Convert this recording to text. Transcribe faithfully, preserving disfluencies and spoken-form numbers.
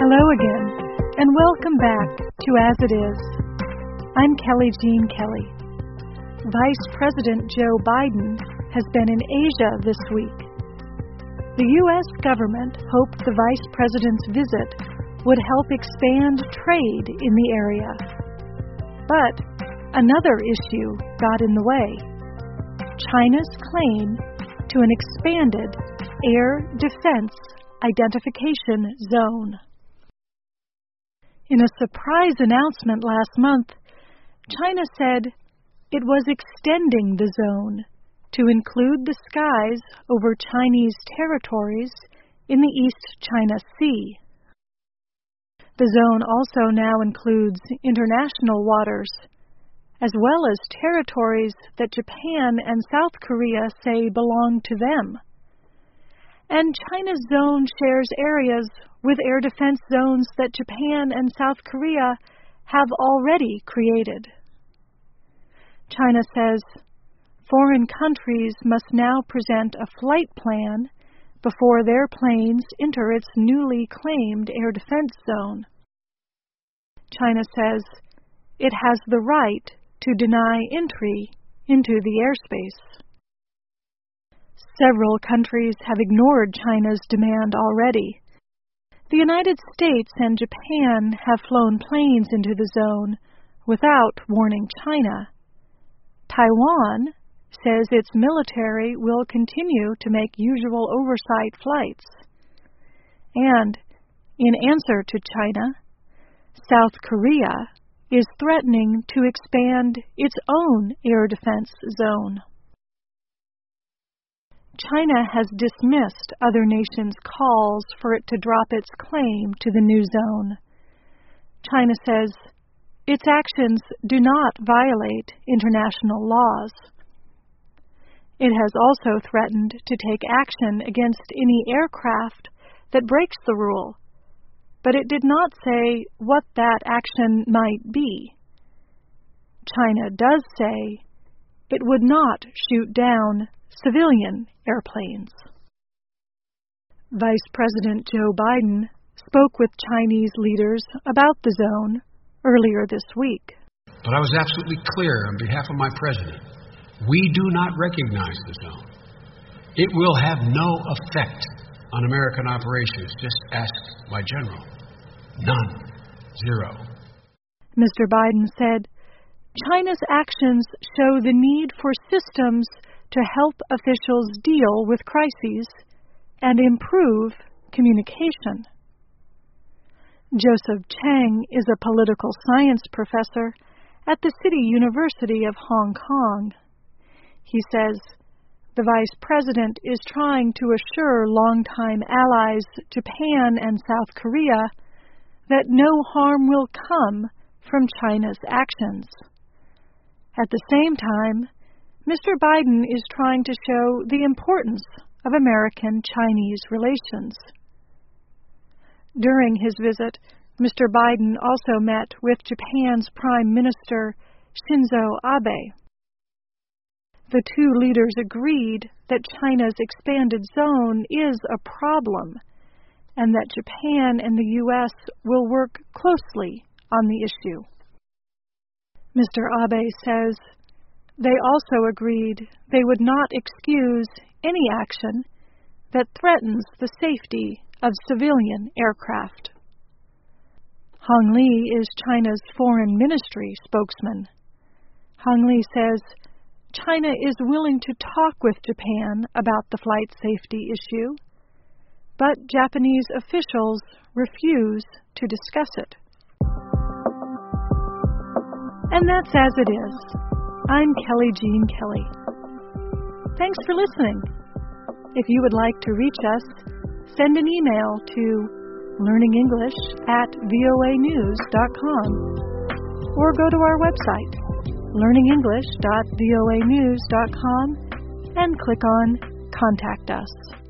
Hello again, and welcome back to As It Is. I'm Kelly Jean Kelly. Vice President Joe Biden has been in Asia this week. The U S government hoped the Vice President's visit would help expand trade in the area. But another issue got in the way: China's claim to an expanded air defense identification zone. In a surprise announcement last month, China said it was extending the zone to include the skies over Chinese territories in the East China Sea. The zone also now includes international waters, as well as territories that Japan and South Korea say belong to them. And China's zone shares areas with air defense zones that Japan and South Korea have already created. China says foreign countries must now present a flight plan before their planes enter its newly claimed air defense zone. China says it has the right to deny entry into the airspace. Several countries have ignored China's demand already. The United States and Japan have flown planes into the zone without warning China. Taiwan says its military will continue to make usual oversight flights. And, in answer to China, South Korea is threatening to expand its own air defense zone. China has dismissed other nations' calls for it to drop its claim to the new zone. China says its actions do not violate international laws. It has also threatened to take action against any aircraft that breaks the rule, but it did not say what that action might be. China does say it would not shoot down civilian airplanes. Vice President Joe Biden spoke with Chinese leaders about the zone earlier this week. But I was absolutely clear on behalf of my president. We do not recognize the zone. It will have no effect on American operations. Just ask my general. None. Zero. Mister Biden said China's actions show the need for systems to help officials deal with crises and improve communication. Joseph Chang is a political science professor at the City University of Hong Kong. He says the Vice President is trying to assure longtime allies Japan and South Korea that no harm will come from China's actions. At the same time, Mister Biden is trying to show the importance of American-Chinese relations. During his visit, Mister Biden also met with Japan's Prime Minister Shinzo Abe. The two leaders agreed that China's expanded zone is a problem and that Japan and the U S will work closely on the issue. Mister Abe says they also agreed they would not excuse any action that threatens the safety of civilian aircraft. Hong Li is China's foreign ministry spokesman. Hong Li says China is willing to talk with Japan about the flight safety issue, but Japanese officials refuse to discuss it. And that's As It Is. I'm Kelly Jean Kelly. Thanks for listening. If you would like to reach us, send an email to learningenglish at voa news dot com or go to our website, learning english dot voa news dot com, and click on Contact Us.